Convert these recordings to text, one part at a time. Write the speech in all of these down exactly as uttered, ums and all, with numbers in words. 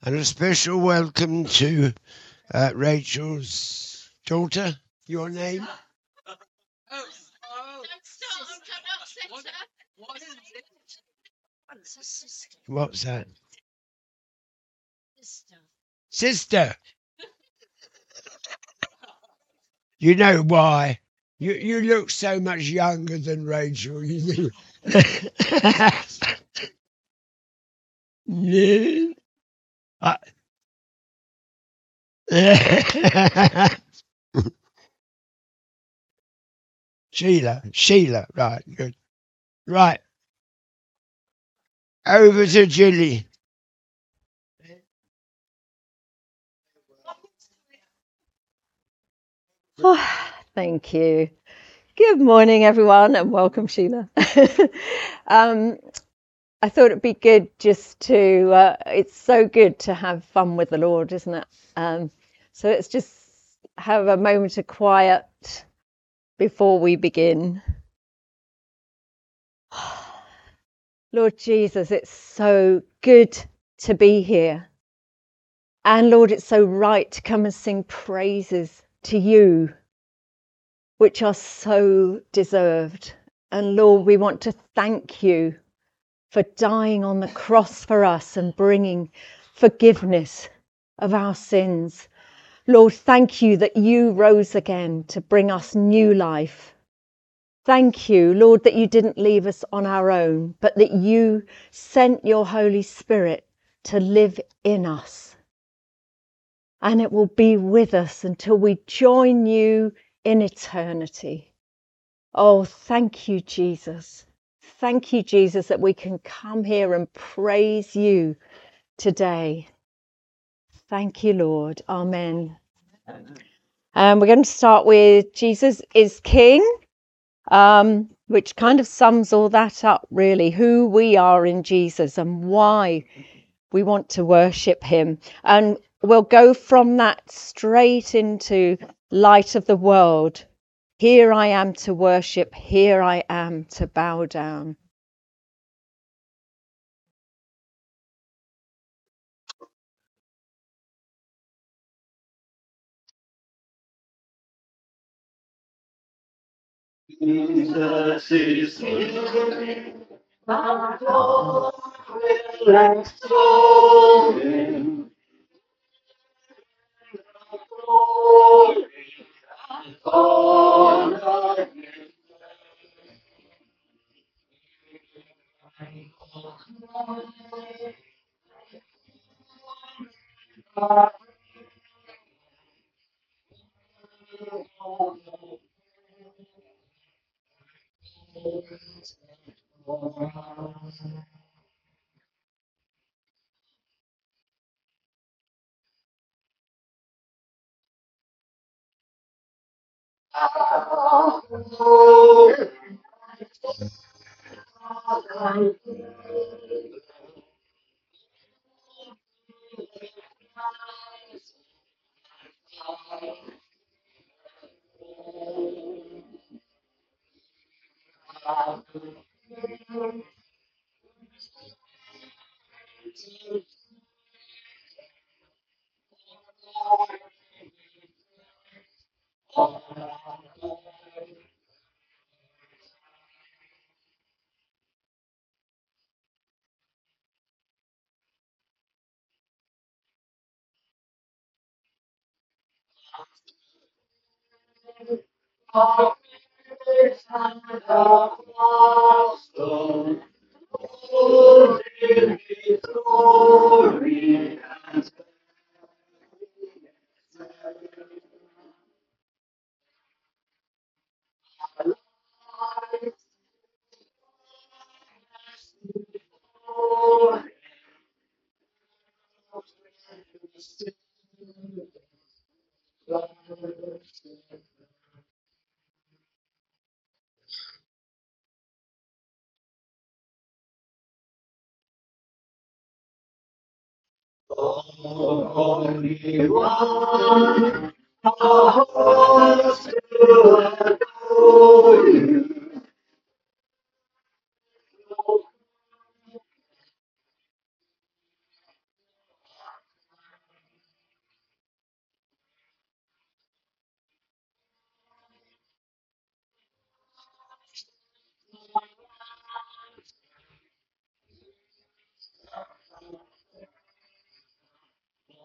And a special welcome to uh, Rachel's daughter. Your name? What's that? Sister. You know why? You you look so much younger than Rachel. You do. Yeah. I- Sheila, Sheila, right, good. Right, over to Julie. Oh, thank you. Good morning, everyone, and welcome, Sheila. um, I thought it'd be good just to, uh, it's so good to have fun with the Lord, isn't it? Um, so let's just have a moment of quiet before we begin. Lord Jesus, it's so good to be here. And Lord, it's so right to come and sing praises to you, which are so deserved. And Lord, we want to thank you for dying on the cross for us and bringing forgiveness of our sins. Lord, thank you that you rose again to bring us new life. Thank you, Lord, that you didn't leave us on our own, but that you sent your Holy Spirit to live in us. And it will be with us until we join you in eternity. Oh, thank you, Jesus. Thank you, Jesus, that we can come here and praise you today. Thank you, Lord. Amen. And we're going to start with Jesus is King, um, which kind of sums all that up, really, who we are in Jesus and why we want to worship him. And we'll go from that straight into light of the world. Here I am to worship. Here I am to bow down. Jesus is King, my Lord will extol him. Glory and honor of his and apostle. Glory, glory, and glory. Holy One, our hearts to adore you.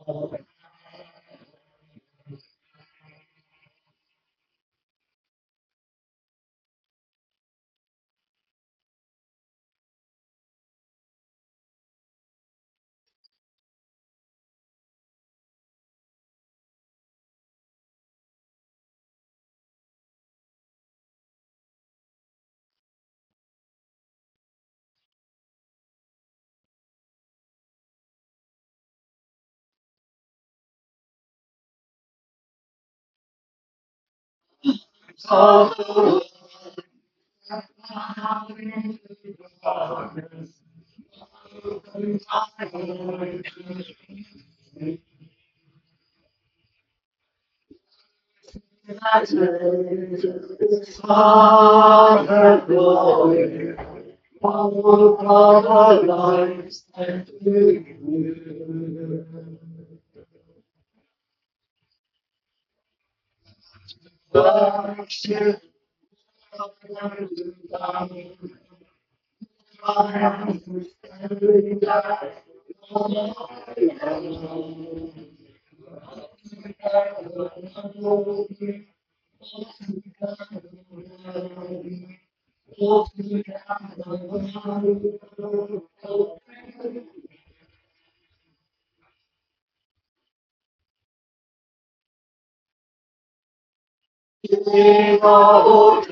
Father, glory, all of our lives and to you. Worship, King of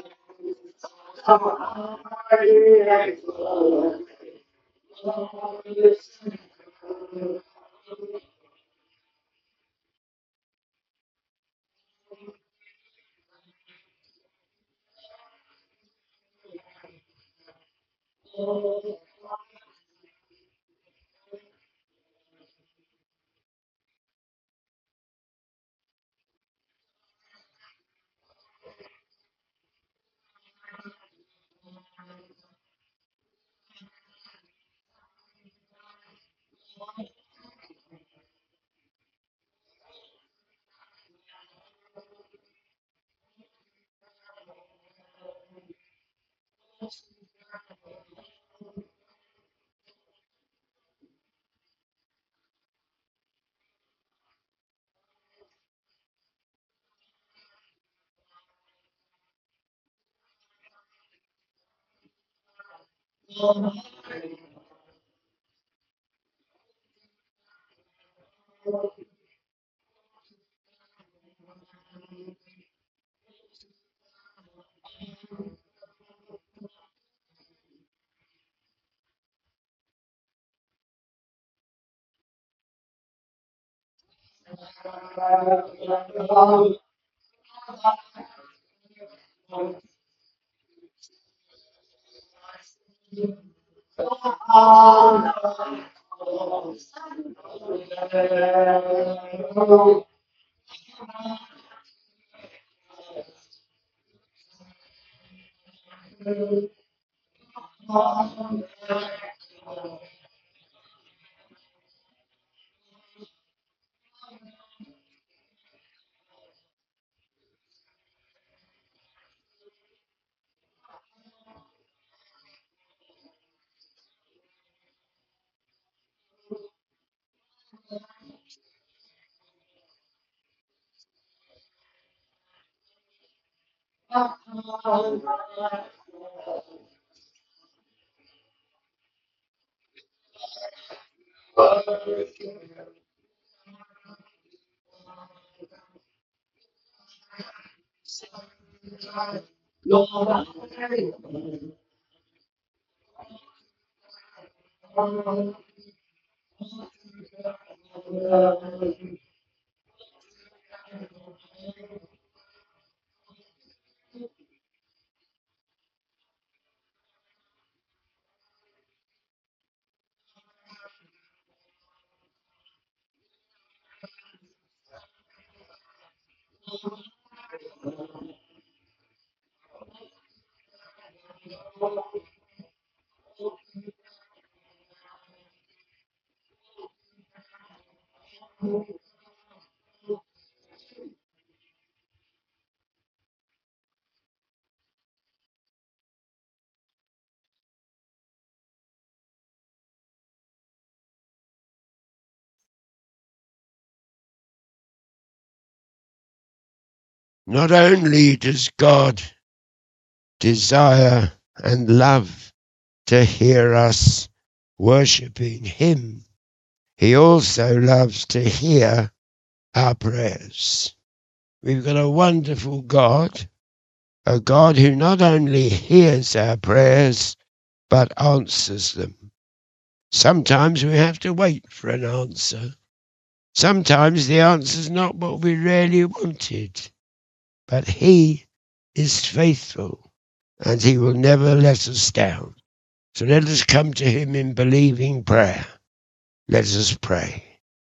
Not only does God desire and love to hear us worshipping him, he also loves to hear our prayers. We've got a wonderful God, a God who not only hears our prayers, but answers them. Sometimes we have to wait for an answer. Sometimes the answer's not what we really wanted, but he is faithful and he will never let us down. So let us come to him in believing prayer. Let us pray.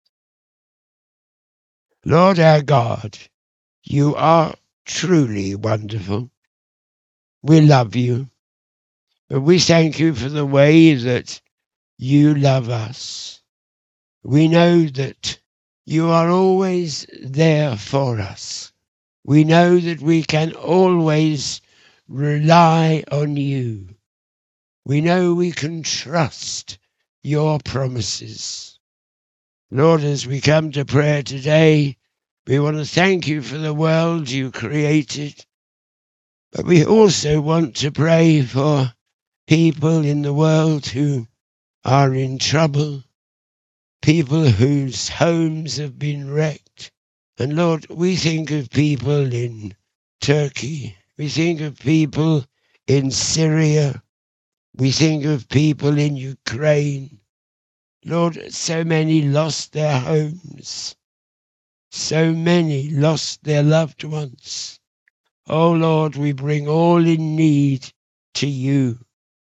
Lord our God, you are truly wonderful. We love you, but we thank you for the way that you love us. We know that you are always there for us. We know that we can always rely on you. We know we can trust your promises. Lord, as we come to prayer today, we want to thank you for the world you created, but we also want to pray for people in the world who are in trouble, people whose homes have been wrecked. And Lord, we think of people in Turkey, we think of people in Syria, we think of people in Ukraine. Lord, so many lost their homes, so many lost their loved ones. Oh Lord, we bring all in need to you.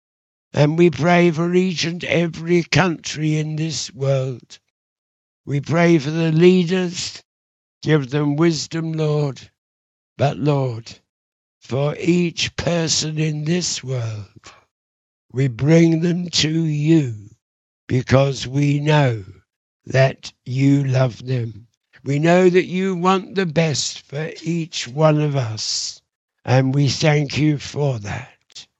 And we pray for each and every country in this world. We pray for the leaders. Give them wisdom, Lord. But Lord, for each person in this world, we bring them to you because we know that you love them. We know that you want the best for each one of us, and we thank you for that.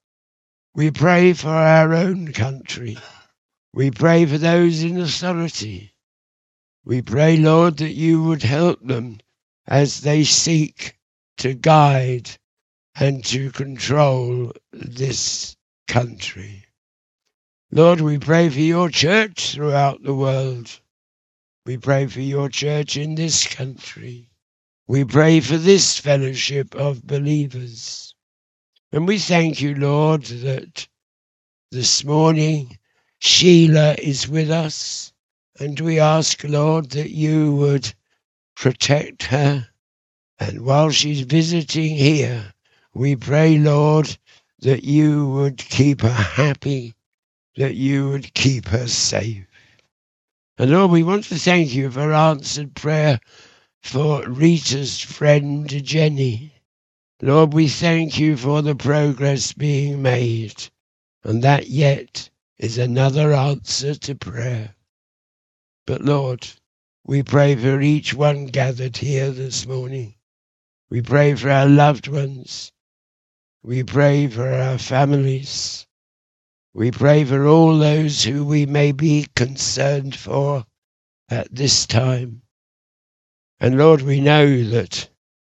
We pray for our own country. We pray for those in authority. We pray, Lord, that you would help them as they seek to guide and to control this country. Lord, we pray for your church throughout the world. We pray for your church in this country. We pray for this fellowship of believers. And we thank you, Lord, that this morning Sheila is with us. And we ask, Lord, that you would protect her. And while she's visiting here, we pray, Lord, that you would keep her happy, that you would keep her safe. And Lord, we want to thank you for answered prayer for Rita's friend Jenny. Lord, we thank you for the progress being made, and that yet is another answer to prayer. But Lord, we pray for each one gathered here this morning. We pray for our loved ones. We pray for our families. We pray for all those who we may be concerned for at this time. And Lord, we know that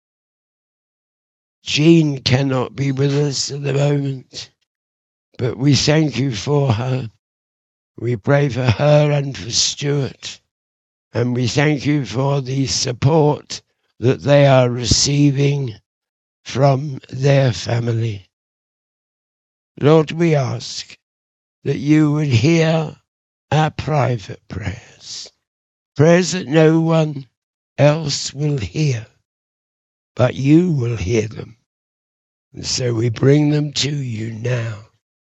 Jean cannot be with us at the moment, but we thank you for her. We pray for her and for Stuart, and we thank you for the support that they are receiving from their family. Lord, we ask that you would hear our private prayers, prayers that no one else will hear, but you will hear them. And so we bring them to you now.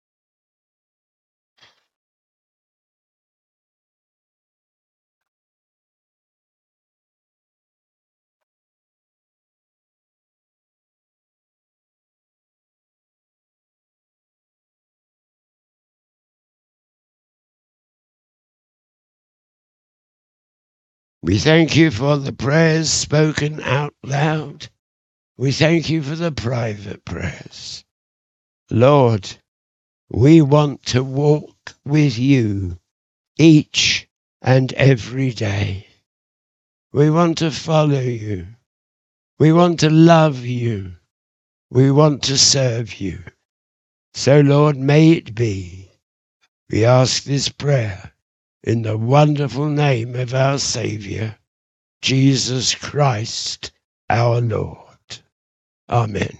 We thank you for the prayers spoken out loud. We thank you for the private prayers. Lord, we want to walk with you each and every day. We want to follow you. We want to love you. We want to serve you. So, Lord, may it be. We ask this prayer in the wonderful name of our Saviour, Jesus Christ, our Lord. Amen.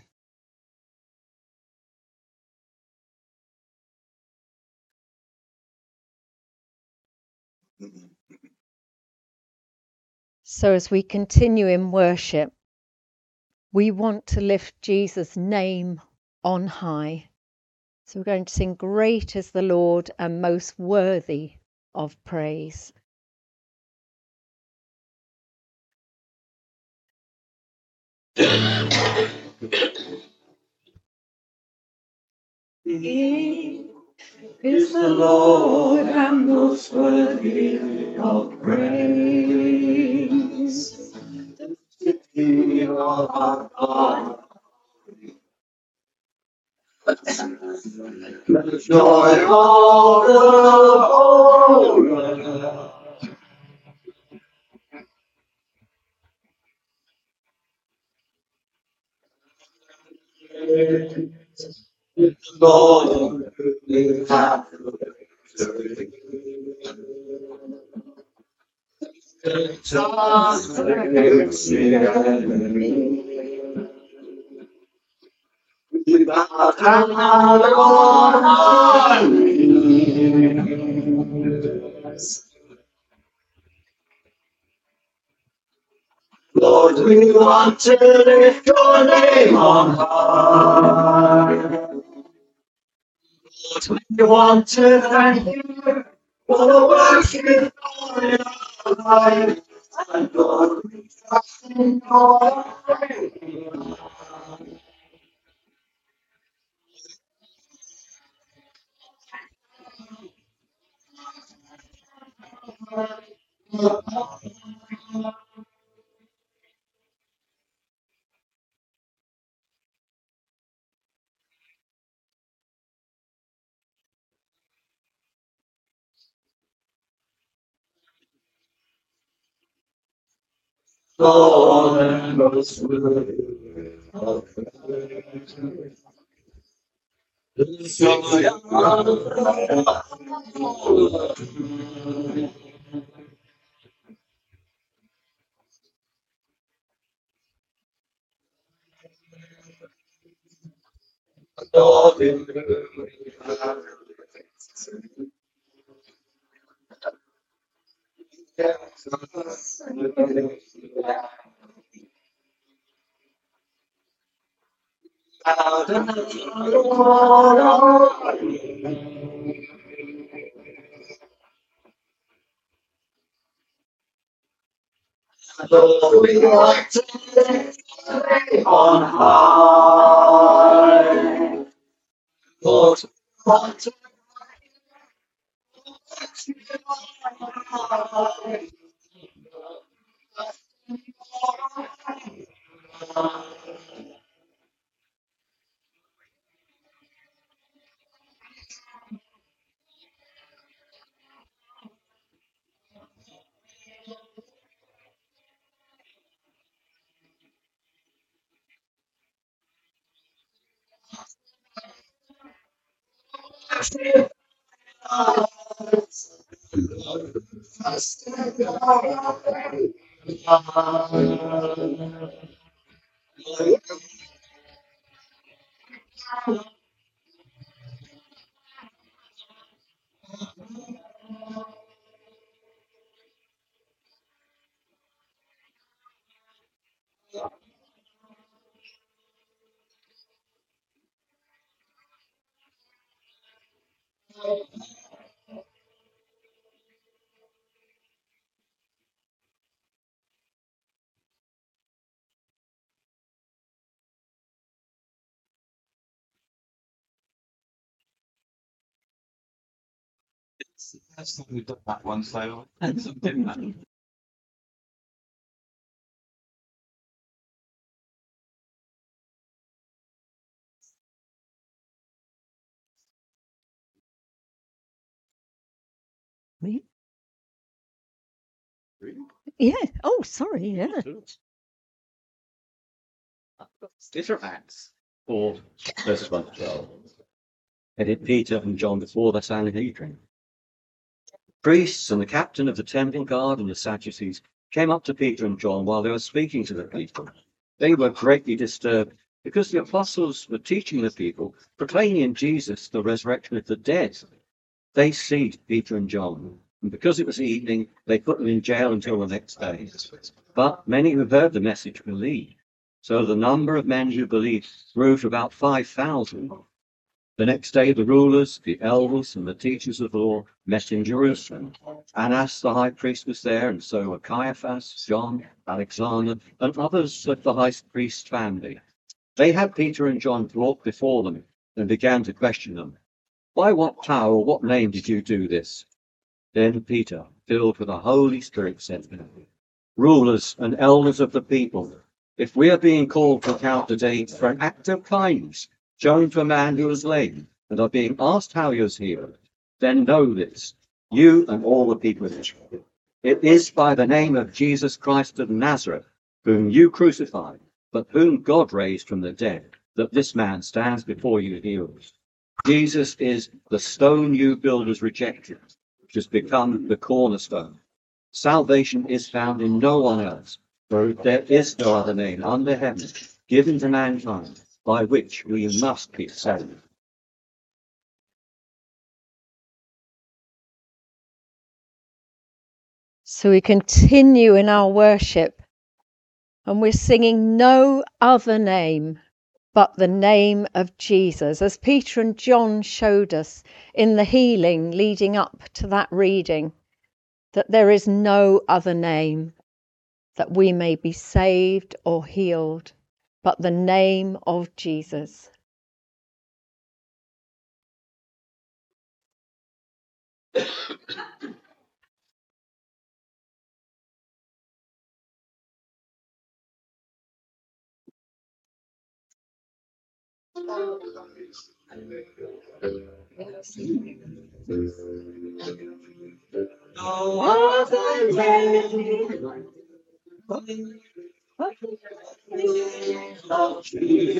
So as we continue in worship, we want to lift Jesus' name on high. So we're going to sing, "Great is the Lord and most worthy of praise." He is the Lord and most worthy of praise. The King of our God. The joy of the whole world. The Lord who hath we bow down on our knees. Lord, we want to lift your name on high. Lord, we want to thank you for the work you've done in our life. And Lord, we trust in your grace. Lord, and most worthy of praise. The joy of Lord in Lord, we want to lift your name on high. Lord, we want to lift you on high. That's not we've done that one, so something that. Me? Yeah. Oh, sorry. Yeah. Different Acts four, verses one to twelve. Headed Peter and John before the Sanhedrin. Priests and the captain of the temple guard and the Sadducees came up to Peter and John while they were speaking to the people. They were greatly disturbed because the apostles were teaching the people, proclaiming in Jesus the resurrection of the dead. They seized Peter and John, and because it was evening, they put them in jail until the next day. But many who heard the message believed. So the number of men who believed grew to about five thousand. The next day, the rulers, the elders, and the teachers of the law met in Jerusalem. Annas the high priest was there, and so were Caiaphas, John, Alexander, and others of the high priest's family. They had Peter and John brought before them and began to question them. By what power or what name did you do this? Then Peter, filled with the Holy Spirit, said to them, Rulers and elders of the people, if we are being called to account today for an act of kindness shown to a man who was lame, and are being asked how he was healed, then know this, you and all the people of Israel. It is by the name of Jesus Christ of Nazareth, whom you crucified, but whom God raised from the dead, that this man stands before you healed. Jesus is the stone you builders rejected, which has become the cornerstone. Salvation is found in no one else, for there is no other name under heaven given to mankind by which we must be saved. So we continue in our worship, and we're singing no other name but the name of Jesus, as Peter and John showed us in the healing leading up to that reading, that there is no other name that we may be saved or healed but the name of Jesus. No other name but the name of Jesus.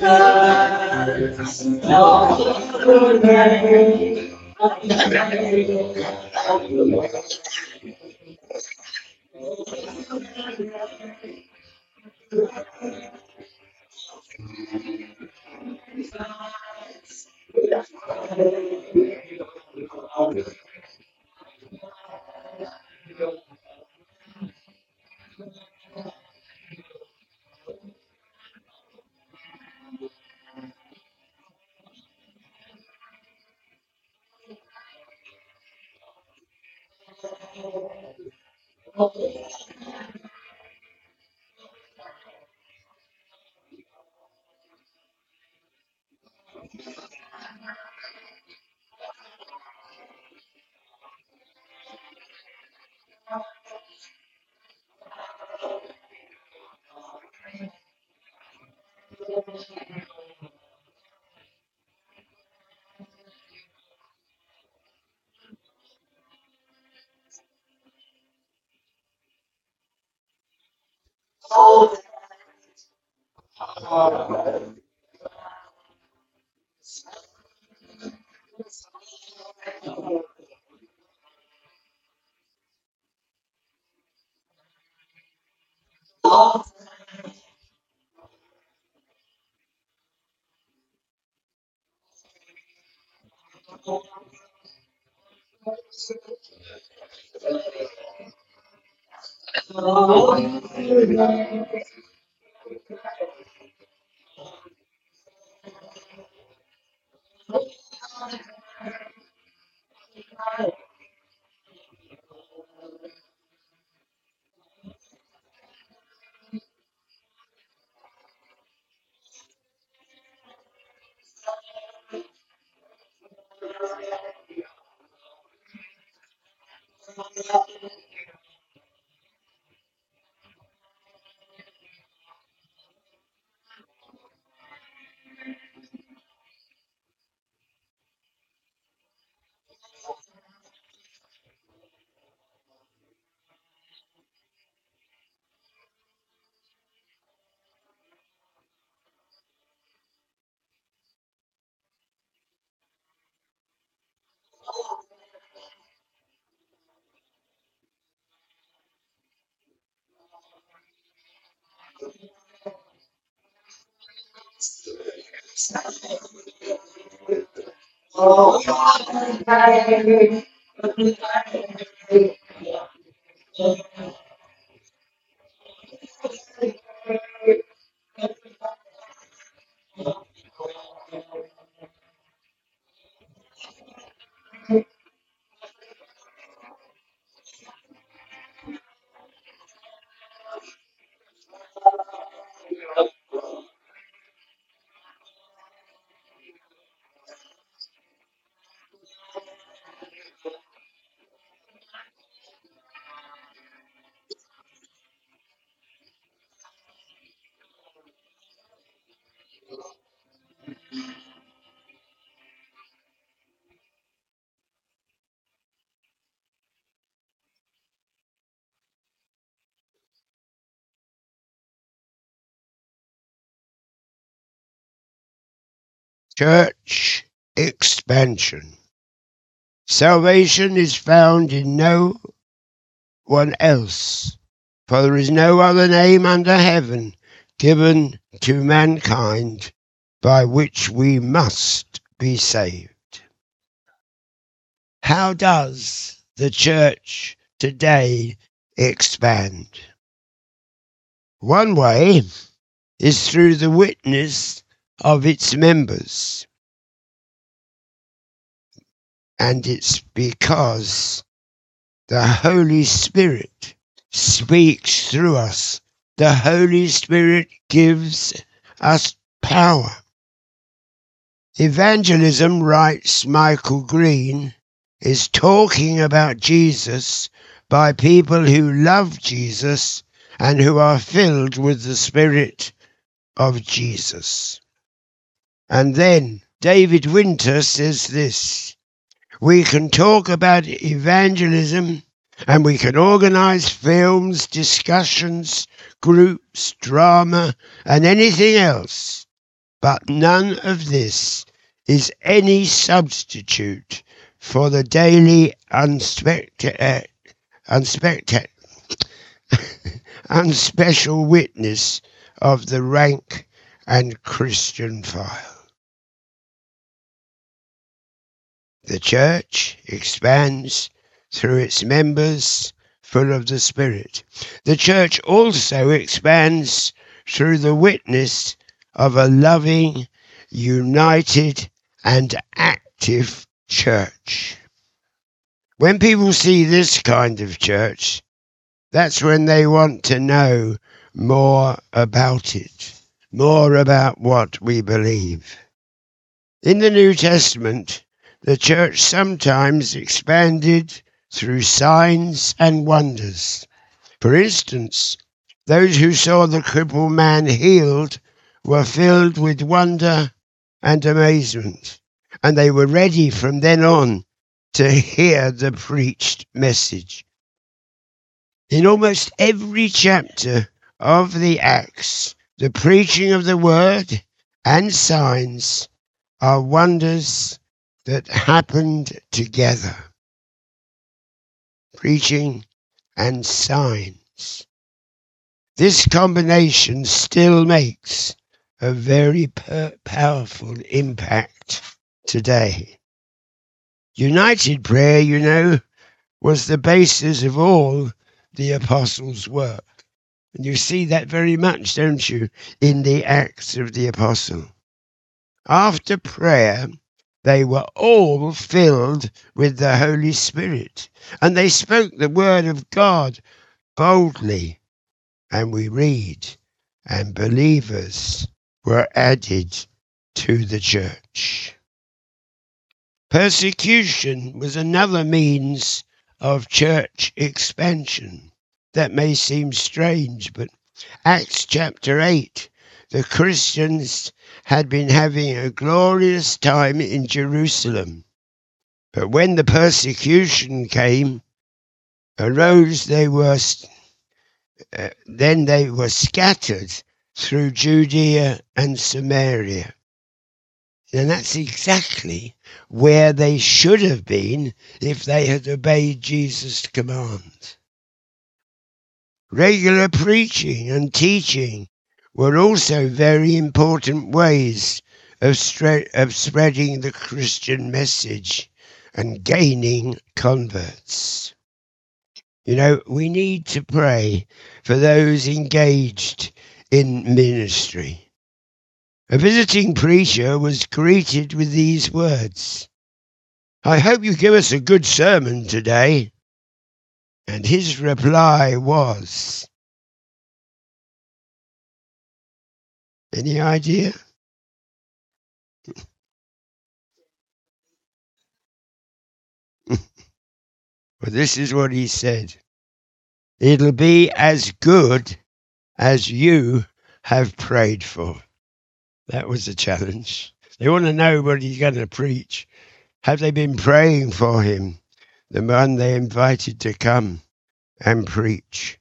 No other name but the name of Church expansion. Salvation is found in no one else, for there is no other name under heaven given to mankind by which we must be saved. How does the church today expand? One way is through the witness of its members. And it's because the Holy Spirit speaks through us. The Holy Spirit gives us power. Evangelism, writes Michael Green, is talking about Jesus by people who love Jesus and who are filled with the Spirit of Jesus. And then David Winter says this: we can talk about evangelism and we can organize films, discussions, groups, drama, and anything else, but none of this is any substitute for the daily unspect- unspect- unspecial witness of the rank and Christian file. The church expands through its members full of the Spirit. The church also expands through the witness of a loving, united, and active church. When people see this kind of church, that's when they want to know more about it, more about what we believe. In the New Testament, the church sometimes expanded through signs and wonders. For instance, those who saw the crippled man healed were filled with wonder and amazement, and they were ready from then on to hear the preached message. In almost every chapter of the Acts, the preaching of the word and signs are wonders that happened together. Preaching and signs. This combination still makes a very per- powerful impact today. United prayer, you know, was the basis of all the apostles' work. And you see that very much, don't you, in the Acts of the Apostle. After prayer, they were all filled with the Holy Spirit, and they spoke the word of God boldly. And we read, and believers were added to the church. Persecution was another means of church expansion. That may seem strange, but Acts chapter eight, the Christians had been having a glorious time in Jerusalem. But when the persecution came, arose, they were uh, then they were scattered through Judea and Samaria. And that's exactly where they should have been if they had obeyed Jesus' command. Regular preaching and teaching were also very important ways of, stre- of spreading the Christian message and gaining converts. You know, we need to pray for those engaged in ministry. A visiting preacher was greeted with these words, "I hope you give us a good sermon today." And his reply was, any idea? Well, this is what he said. "It'll be as good as you have prayed for." That was a challenge. They want to know what he's going to preach. Have they been praying for him, the one they invited to come and preach?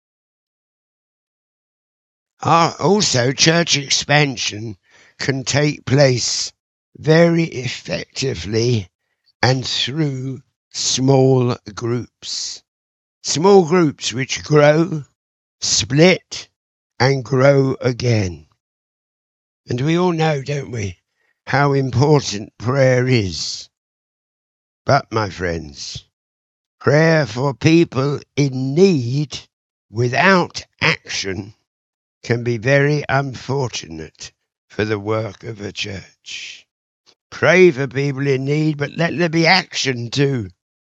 Uh, also, church expansion can take place very effectively and through small groups. Small groups which grow, split, and grow again. And we all know, don't we, how important prayer is. But, my friends, prayer for people in need without action can be very unfortunate for the work of a church. Pray for people in need, but let there be action too.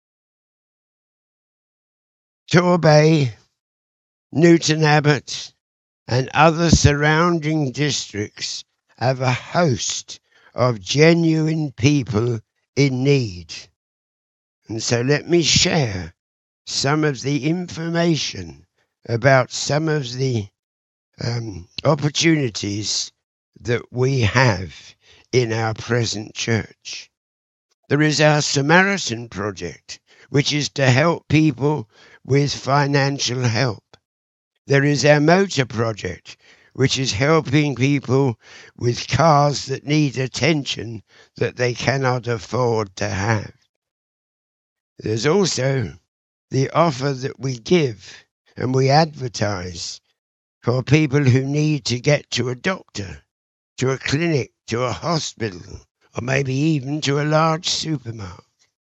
Torbay, Newton Abbot, and other surrounding districts have a host of genuine people in need. And so let me share some of the information about some of the um, opportunities that we have in our present church. There is our Samaritan Project, which is to help people with financial help. There is our Motor Project, which is helping people with cars that need attention that they cannot afford to have. There's also the offer that we give and we advertise for people who need to get to a doctor, to a clinic, to a hospital, or maybe even to a large supermarket.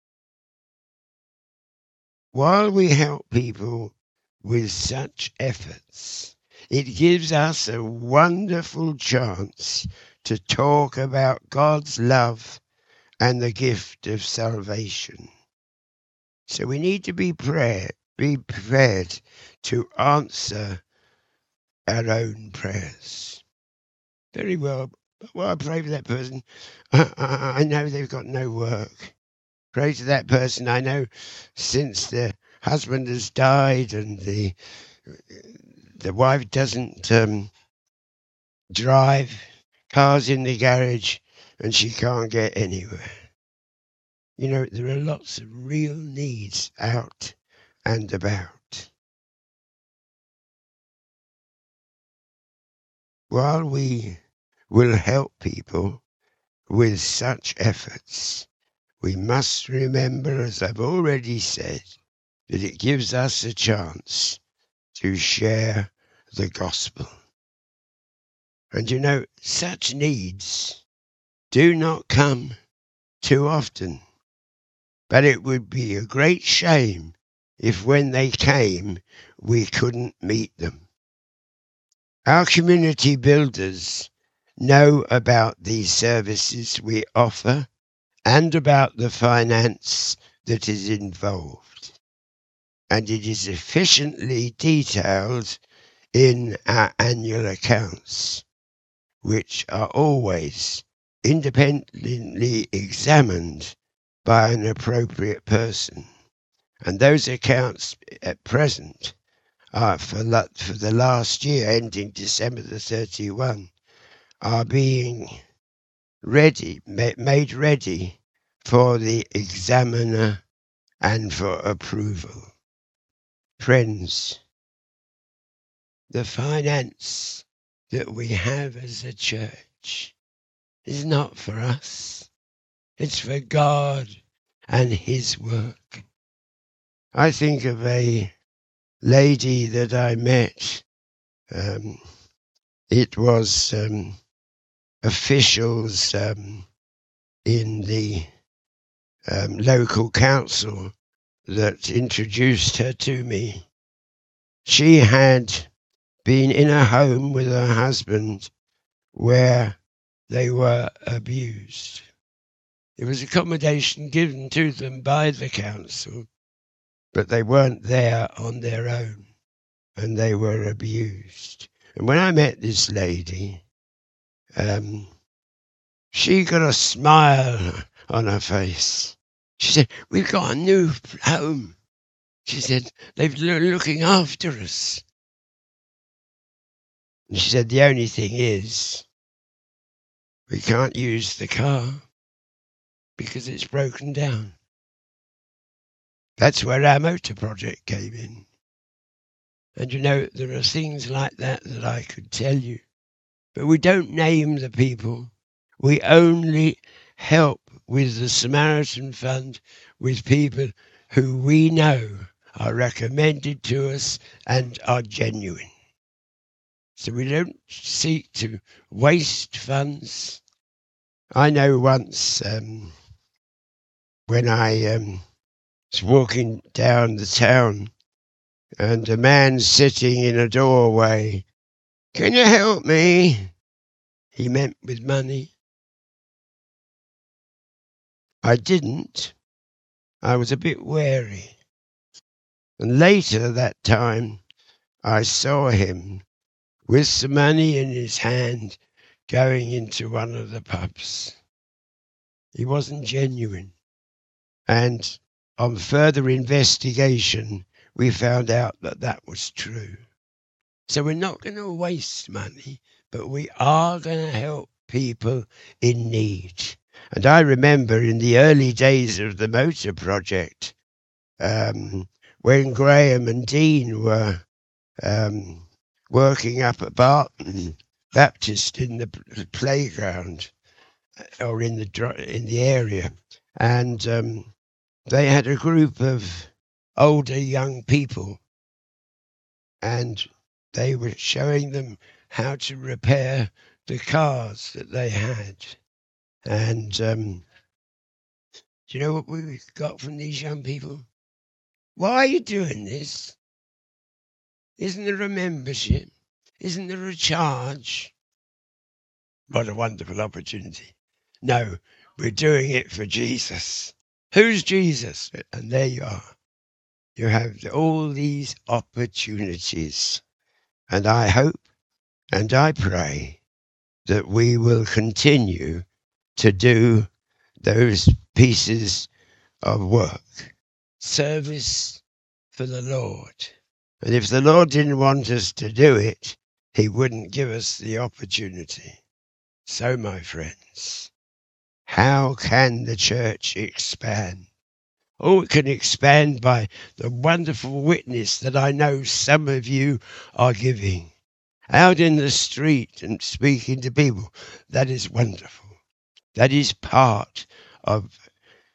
While we help people with such efforts, it gives us a wonderful chance to talk about God's love and the gift of salvation. So we need to be prepared, be prepared to answer our own prayers. Very well. Well, I pray for that person. I, I, I know they've got no work. Pray to that person. I know since the husband has died and the the wife doesn't um, drive, cars in the garage, and she can't get anywhere. You know, there are lots of real needs out and about. While we will help people with such efforts, we must remember, as I've already said, that it gives us a chance to share the gospel. And you know, such needs do not come too often, but it would be a great shame if when they came, we couldn't meet them. Our community builders know about these services we offer and about the finance that is involved. And it is efficiently detailed in our annual accounts, which are always independently examined by an appropriate person. And those accounts at present are for, la- for the last year, ending December the thirty-first, are being ready, ma- made ready for the examiner and for approval. Friends, the finance that we have as a church is not for us. It's for God and His work. I think of a lady that I met um, it was um, officials um, in the um, local council that introduced her to me. She had been in a home with her husband where they were abused. There was accommodation given to them by the council, but they weren't there on their own, and they were abused. And when I met this lady, um, she got a smile on her face. She said, "We've got a new home." She said, "They're looking after us." And she said, "The only thing is, we can't use the car because it's broken down." That's where our motor project came in. And you know, there are things like that that I could tell you. But we don't name the people. We only help with the Samaritan Fund with people who we know are recommended to us and are genuine. So we don't seek to waste funds. I know once um, when I um, was walking down the town and a man sitting in a doorway, "Can you help me?" He meant with money. I didn't. I was a bit wary. And later that time, I saw him with some money in his hand going into one of the pubs. He wasn't genuine. And on further investigation, we found out that that was true. So we're not going to waste money, but we are going to help people in need. And I remember in the early days of the motor project, um, when Graham and Dean were um, working up at Barton Baptist in the p- playground or in the dr- in the area, and um, they had a group of older young people, and they were showing them how to repair the cars that they had. And um, do you know what we got from these young people? "Why are you doing this? Isn't there a membership? Isn't there a charge?" What a wonderful opportunity. "No, we're doing it for Jesus." Who's Jesus? And there you are. You have all these opportunities. And I hope and I pray that we will continue to do those pieces of work. Service for the Lord. And if the Lord didn't want us to do it, he wouldn't give us the opportunity. So, my friends, how can the church expand? Oh, it can expand by the wonderful witness that I know some of you are giving. Out in the street and speaking to people. That is wonderful. That is part of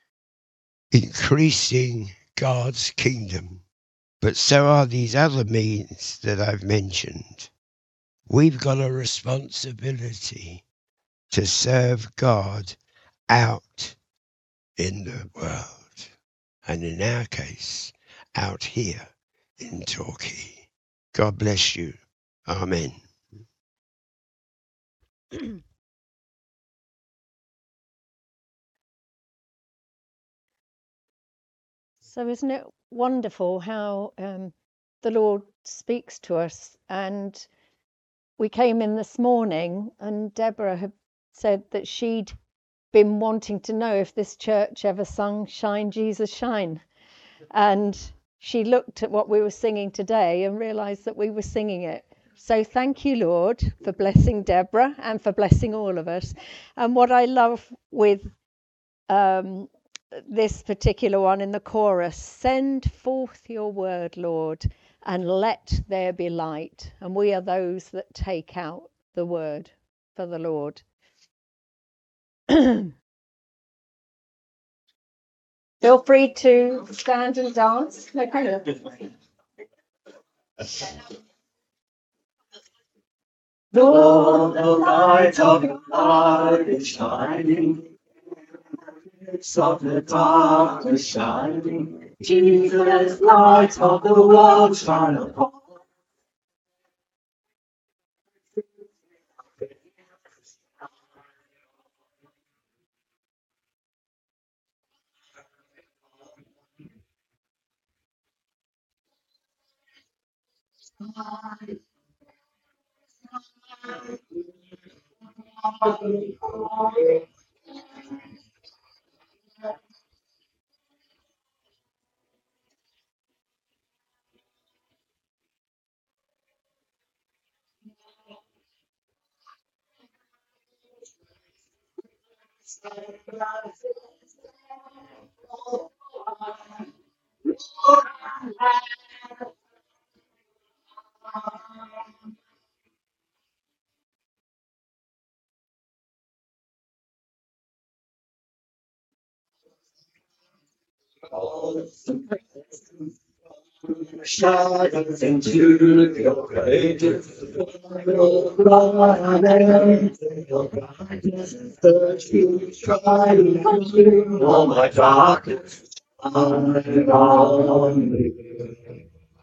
increasing God's kingdom. But so are these other means that I've mentioned. We've got a responsibility to serve God out in the world. And in our case, out here in Torquay. God bless you. Amen. So isn't it wonderful how um, the Lord speaks to us? And we came in this morning and Deborah had said that she'd been wanting to know if this church ever sung "Shine, Jesus, Shine." And she looked at what we were singing today and realised that we were singing it. So thank you, Lord, for blessing Deborah and for blessing all of us. And what I love with um, this particular one in the chorus, "Send forth your word, Lord, and let there be light." And we are those that take out the word for the Lord. Feel free to stand and dance. No problem. Lord, the light of your light is shining. It's of the darkness shining. Jesus, light of the world, shine upon. Shadows into your pages, your brightness, your brightness, the truth shining through all my darkness. I'm on you.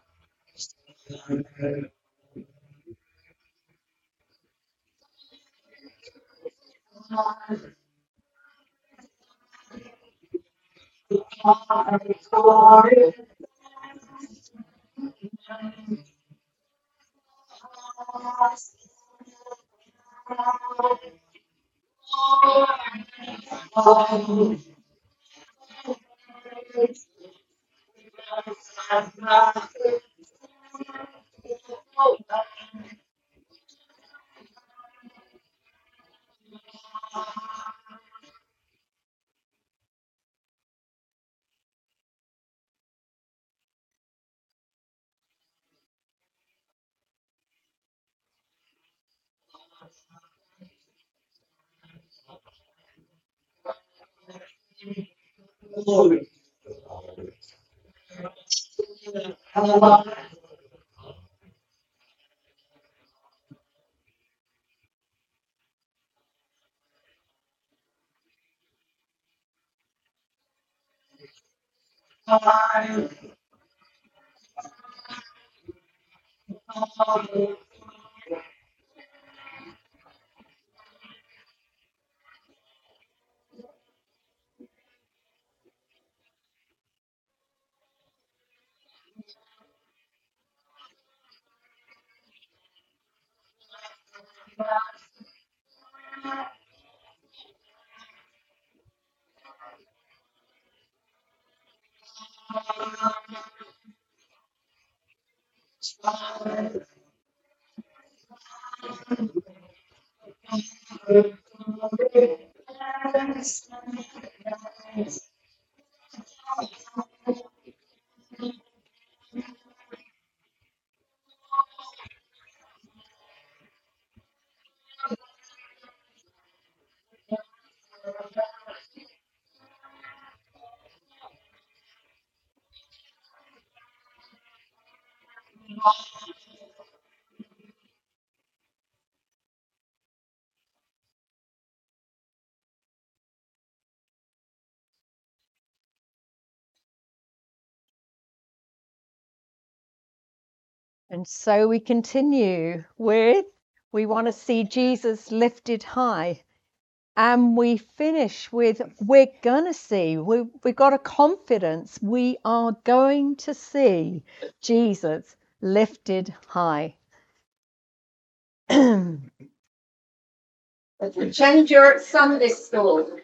And so we continue with, we want to see Jesus lifted high. And we finish with, we're going to see, we, we've got a confidence, we are going to see Jesus lifted high. Change your Sunday school.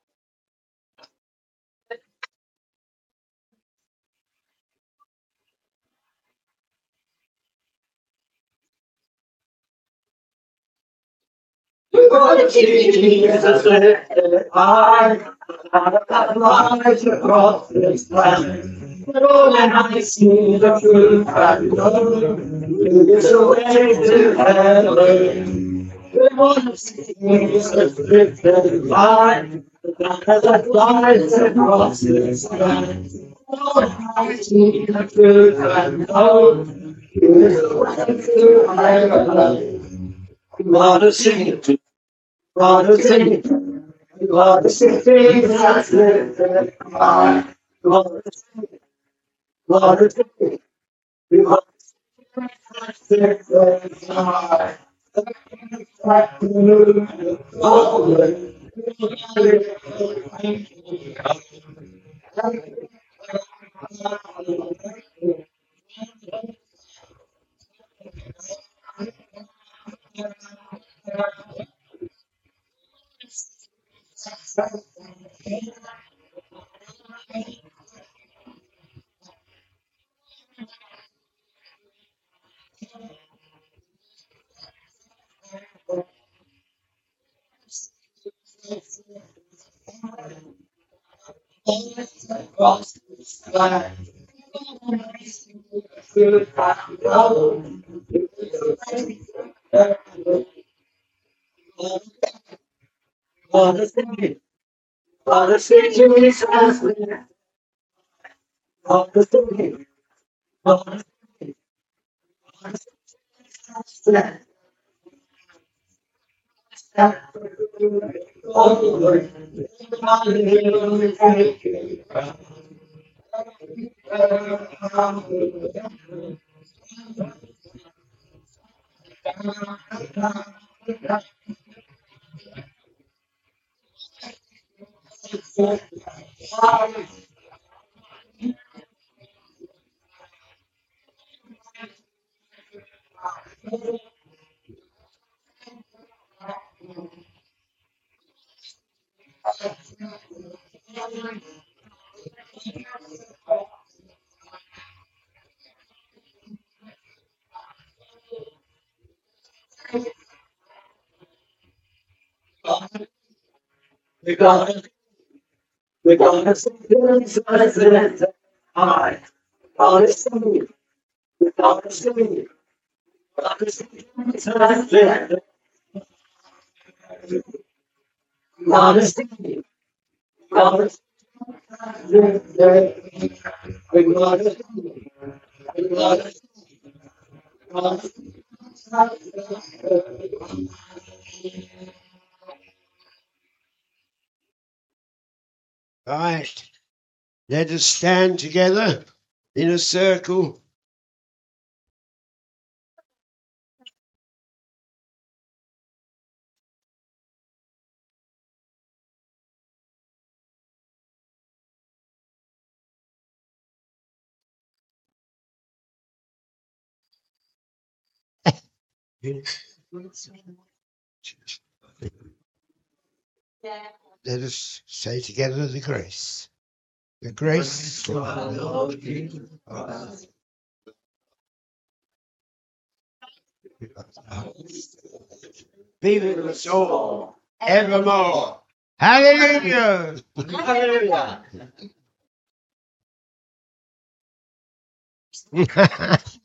Jesus lifted high, that light across this land. Oh, when I see the truth and love, it's a way to heaven. We want to see Jesus lifted high, that light across this land. Oh, when I see the truth and love, it's a way to heaven. We want to sing it. We want to sing it. We want to sing Jesus lifted high. We want to sing it. We want to sing it. We want to sing Jesus lifted high. Wanna sing it, wanna sing Jesus, wanna sing it, wanna sing it, wanna sing it. We're gonna, we're gonna sing Jesus, lifted high. Gonna sing it, we're gonna sing it, gonna sing Jesus, lifted. Gonna sing it, gonna sing Jesus, lifted. We're gonna sing it, we're gonna sing it, gonna sing it. Right. Let us stand together in a circle. Let us say together the grace. The grace of our Lord Jesus Christ, be with us all evermore. Hallelujah. Hallelujah.